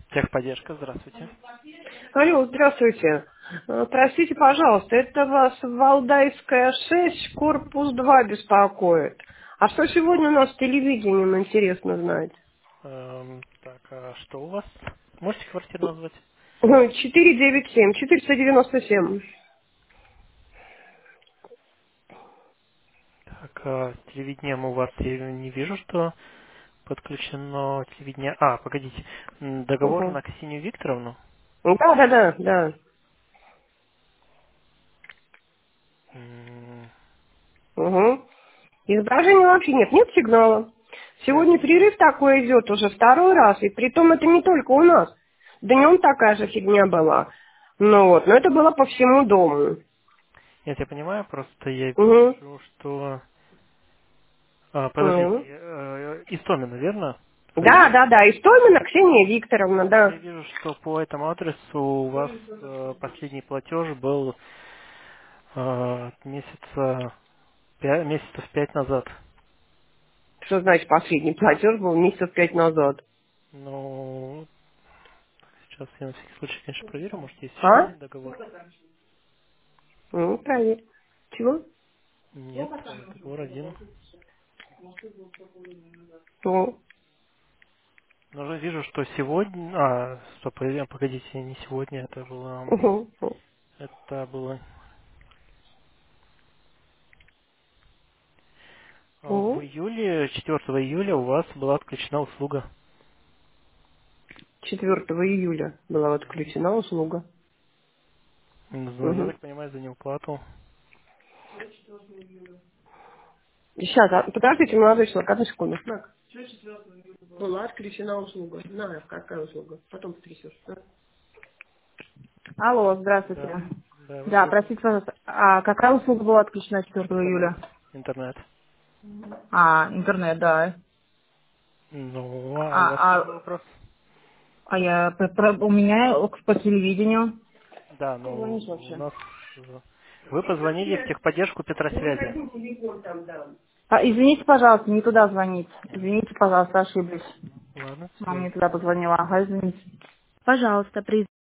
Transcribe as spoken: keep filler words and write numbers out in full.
Техподдержка, здравствуйте. Алло, здравствуйте. Э, Простите, пожалуйста, это вас Валдайская шесть, корпус два беспокоит. А что сегодня у нас с телевидением, интересно знать? Эм, так, а что у вас? Можете квартиру назвать? четыреста девяносто семь, четыреста девяносто семь. Так, а, телевидением у вас я не вижу, что подключено телевидение. А, погодите, м, договор Угу. на Ксению Викторовну? Да, да, да, да. М, Угу. Изображения вообще нет, нет сигнала. Да, я Сегодня понимаю. перерыв такой идет уже второй раз, и притом это не только у нас. Днем такая же фигня была. Ну вот, но это было по всему дому. Нет, я понимаю, просто я Угу. вижу, что... А, подождите, Угу. э, Истомина, верно? Да, Фамилия? да, да, Истомина Ксения Викторовна, Вот я да. вижу, что по этому адресу у вас э, последний платеж был э, месяца пя- месяцев пять назад. Что значит последний платеж был месяцев пять назад? Ну, сейчас я на всякий случай, конечно, проверю. Может, есть еще А? один договор? Ну, проверь. Чего? Нет, э, договор один. Ну, Но уже вижу, что сегодня... А, стоп, э, погодите, не сегодня, это было... угу. Это было а, в Угу. июле, четвёртого июля у вас была отключена услуга. четвёртого июля была отключена услуга. Ну, я Угу. так понимаю, за неуплату. Сейчас, а, подождите, молодой человек, одну секунду. Так, была отключена услуга. На, какая услуга? Потом потрясешь. Да? Алло, здравствуйте. Да, да, я вас Да, слушаю. простите, пожалуйста, а какая услуга была отключена четвёртого Интернет. июля? Интернет. А, интернет, да. Ну, а у вас в А, чем был а, вопрос? а я, по- про- у меня по телевидению. Да, Кто ну, звонит у вообще? нас... э, Вы позвонили в техподдержку Я не Петросвязи. хотел телефон там дам. А, извините, пожалуйста, не туда звонить. Извините, пожалуйста, ошиблись. Ладно, Мама все. не туда позвонила. Ага, извините. Пожалуйста, при